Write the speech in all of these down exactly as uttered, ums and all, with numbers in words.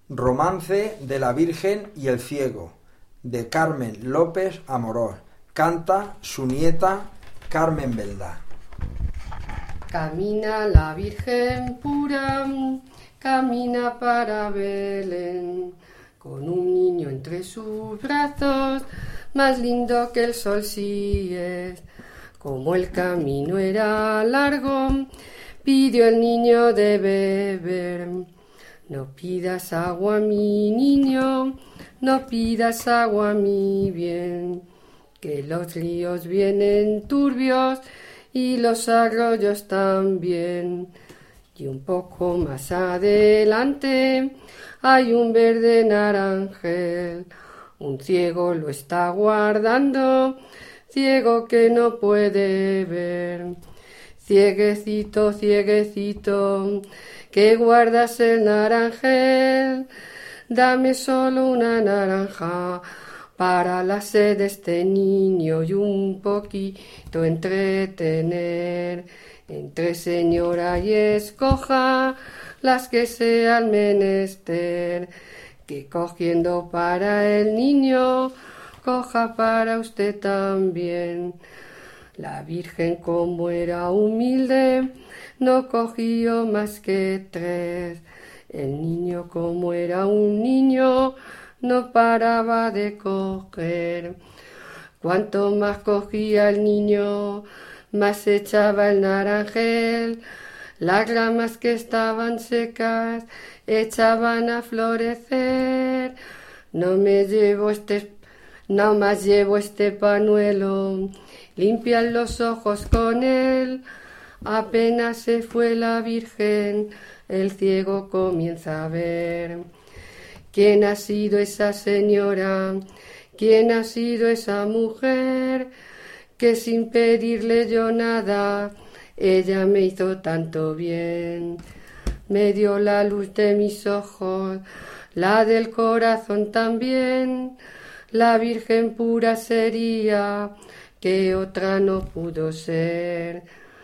Romance de la Virgen y el Ciego, de Carmen López Amorós. Canta su nieta Carmen Belda. Camina la Virgen pura, camina para Belén, con un niño entre sus brazos, más lindo que el sol si es. Como el camino era largo, pidió el niño de beber. No pidas agua, mi niño, no pidas agua, mi bien, que los ríos vienen turbios y los arroyos también. Y un poco más adelante hay un verde naranjel, un ciego lo está guardando, ciego que no puede ver. Cieguecito, cieguecito, que guardas el naranjel, dame solo una naranja para la sed de este niño y un poquito entretener. Entre señora y escoja las que sean menester, que cogiendo para el niño, coja para usted también. La Virgen, como era humilde, no cogió más que tres. El niño, como era un niño, no paraba de coger. Cuanto más cogía el niño, más echaba el naranjel. Las ramas que estaban secas echaban a florecer. No me llevo este, no más llevo este pañuelo, limpian los ojos con él. Apenas se fue la Virgen, el ciego comienza a ver. ¿Quién ha sido esa señora? ¿Quién ha sido esa mujer? Que sin pedirle yo nada, ella me hizo tanto bien. Me dio la luz de mis ojos, la del corazón también. La Virgen pura sería, que otra no pudo ser.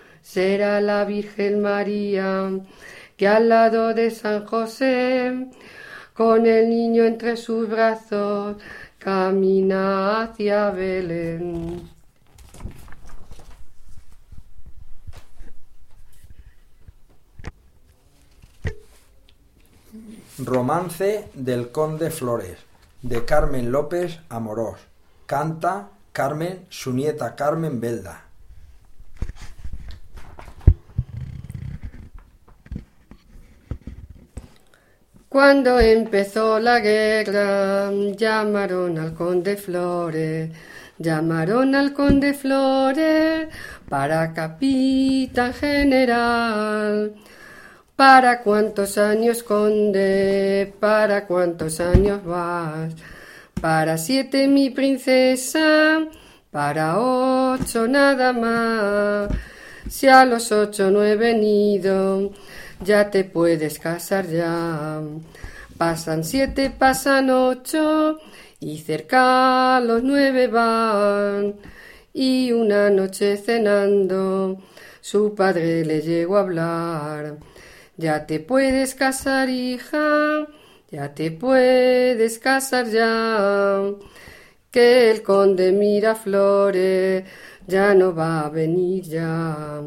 Será la Virgen María, que al lado de San José, con el niño entre sus brazos, camina hacia Belén. Romance del Conde Flores, de Carmen López Amorós. Canta Carmen, su nieta Carmen Belda. Cuando empezó la guerra, llamaron al Conde Flores, llamaron al Conde Flores para capitán general. ¿Para cuántos años, conde? ¿Para cuántos años vas? Para siete, mi princesa, para ocho nada más. Si a los ocho no he venido, ya te puedes casar ya. Pasan siete, pasan ocho, y cerca los nueve van. Y una noche cenando, su padre le llegó a hablar. Ya te puedes casar, hija, ya te puedes casar ya, que el conde Miraflores ya no va a venir ya.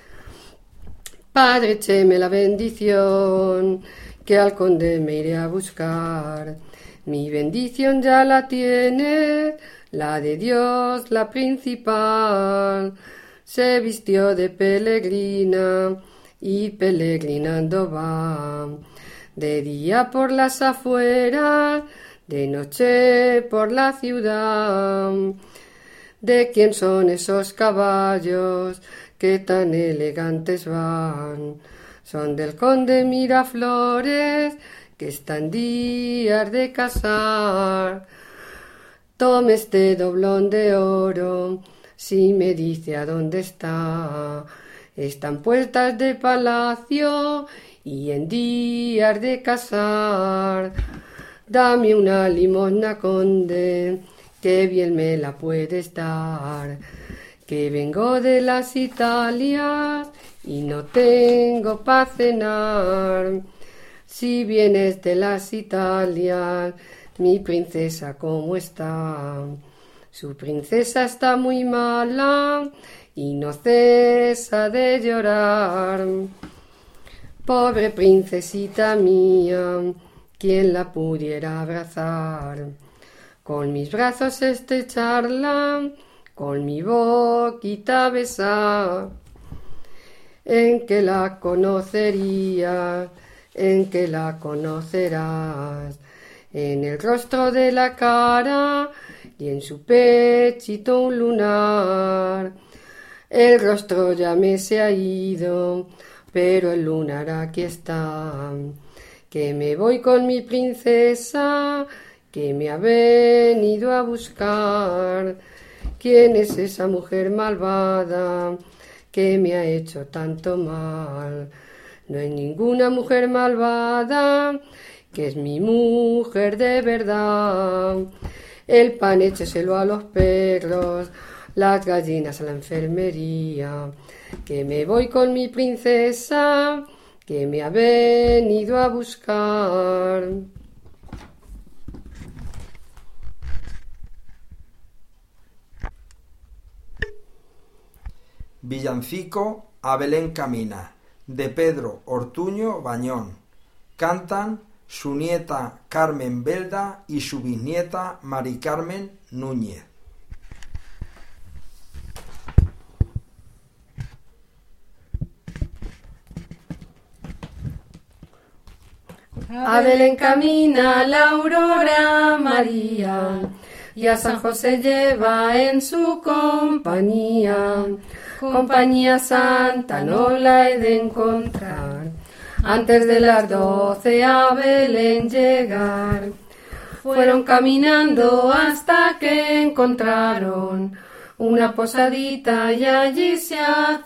Padre, écheme la bendición, que al conde me iré a buscar. Mi bendición ya la tiene, la de Dios, la principal. Se vistió de peregrina y peregrinando va, de día por las afueras, de noche por la ciudad. ¿De quién son esos caballos que tan elegantes van? Son del conde Miraflores, que está en días de casar. Tome este doblón de oro, si me dice a dónde está. Están puertas de palacio y en días de casar. Dame una limosna, conde, que bien me la puedes dar, que vengo de las Italias y no tengo pa' cenar. Si vienes de las Italias, mi princesa, ¿cómo está? Su princesa está muy mala y no cesa de llorar. Pobre princesita mía, ¿quién la pudiera abrazar? Con mis brazos estrecharla, con mi boquita besar. En que la conocerías, en que la conocerás, en el rostro de la cara y en su pechito un lunar. El rostro ya me se ha ido, pero el lunar aquí está. Que me voy con mi princesa, que me ha venido a buscar. ¿Quién es esa mujer malvada que me ha hecho tanto mal? No hay ninguna mujer malvada, que es mi mujer de verdad. El pan écheselo a los perros, las gallinas a la enfermería. Que me voy con mi princesa, que me ha venido a buscar. Villancico a Belén camina, de Pedro Ortuño Bañón. Cantan su nieta Carmen Belda y su bisnieta Mari Carmen Núñez. A Belén camina la aurora María, y a San José lleva en su compañía. Compañía santa no la he de encontrar, antes de las doce a Belén llegar. Fueron caminando hasta que encontraron una posadita y allí se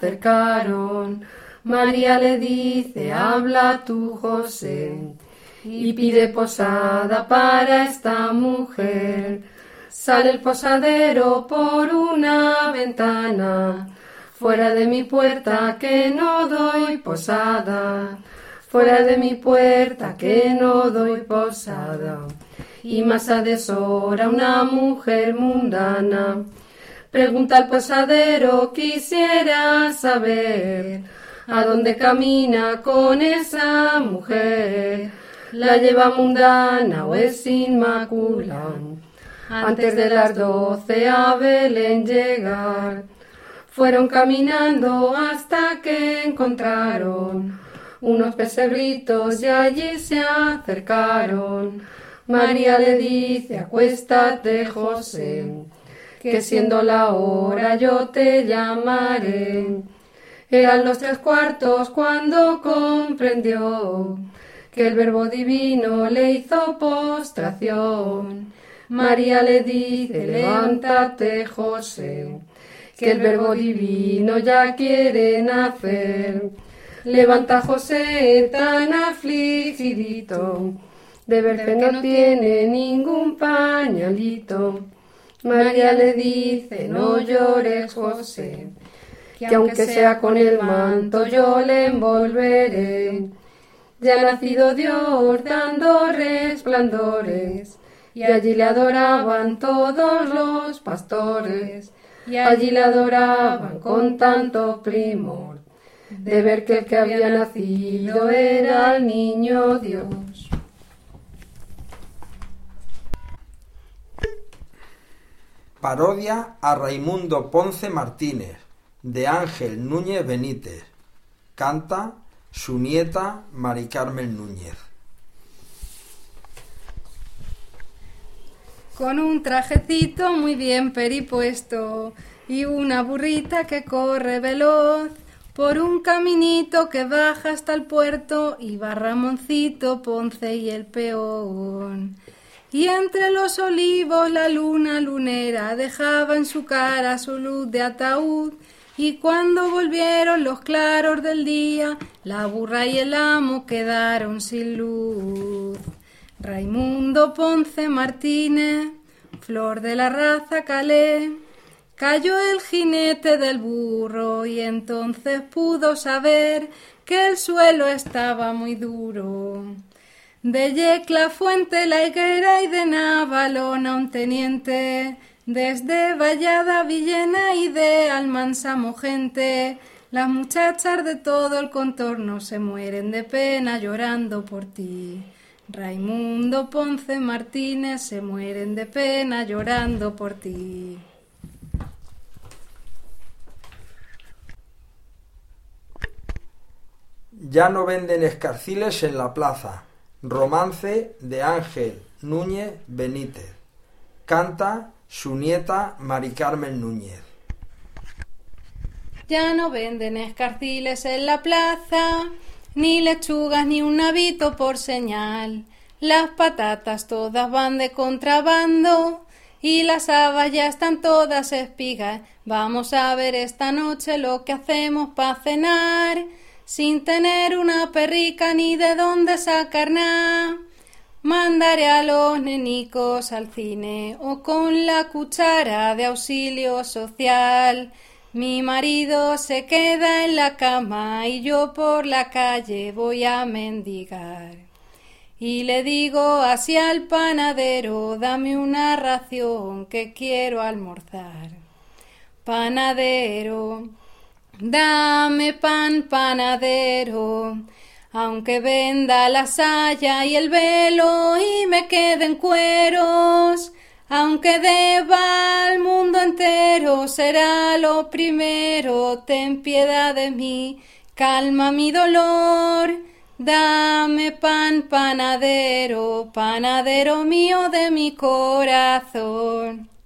acercaron. María le dice, habla tú, José, y pide posada para esta mujer. Sale el posadero por una ventana, fuera de mi puerta que no doy posada, fuera de mi puerta que no doy posada. Y más a deshora una mujer mundana pregunta al posadero, quisiera saber a dónde camina con esa mujer. ¿La lleva mundana o es inmaculada? Antes de las doce a Belén llegar, fueron caminando hasta que encontraron unos pesebritos y allí se acercaron. María le dice, acuéstate, José, que siendo la hora yo te llamaré. Eran los tres cuartos cuando comprendió que el Verbo Divino le hizo postración. María le dice, levántate, José, que el Verbo Divino ya quiere nacer. Levanta, José, tan afligidito, de ver que no tiene ningún pañalito. María le dice, no llores, José, que aunque sea con el manto yo le envolveré. Ya ha nacido Dios dando resplandores, y allí le adoraban todos los pastores, y allí le adoraban con tanto primor, de ver que el que había nacido era el niño Dios. Parodia a Raimundo Ponce Martínez, de Ángel Núñez Benítez. Canta su nieta Mari Carmen Núñez. Con un trajecito muy bien peripuesto y una burrita que corre veloz por un caminito que baja hasta el puerto, iba Ramoncito Ponce y el peón. Y entre los olivos la luna lunera dejaba en su cara su luz de ataúd, y cuando volvieron los claros del día, la burra y el amo quedaron sin luz. Raimundo Ponce Martínez, flor de la raza calé, cayó el jinete del burro y entonces pudo saber que el suelo estaba muy duro. De Yecla Fuente la higuera y de Navalona un teniente, desde Vallada Villena y de Almansa Mogente, las muchachas de todo el contorno se mueren de pena llorando por ti. Raimundo Ponce Martínez se mueren de pena llorando por ti. Ya no venden escarciles en la plaza. Romance de Ángel Núñez Benítez. Canta su nieta Mari Carmen Núñez. Ya no venden escarciles en la plaza, ni lechugas ni un nabito por señal. Las patatas todas van de contrabando y las habas ya están todas espigas. Vamos a ver esta noche lo que hacemos para cenar, sin tener una perrica ni de dónde sacar nada. Mandaré a los nenicos al cine o con la cuchara de auxilio social. Mi marido se queda en la cama y yo por la calle voy a mendigar. Y le digo así al panadero, dame una ración que quiero almorzar. Panadero, dame pan, panadero, aunque venda la saya y el velo y me queden cueros. Aunque deba al mundo entero, será lo primero. Ten piedad de mí, calma mi dolor. Dame pan, panadero, panadero mío de mi corazón.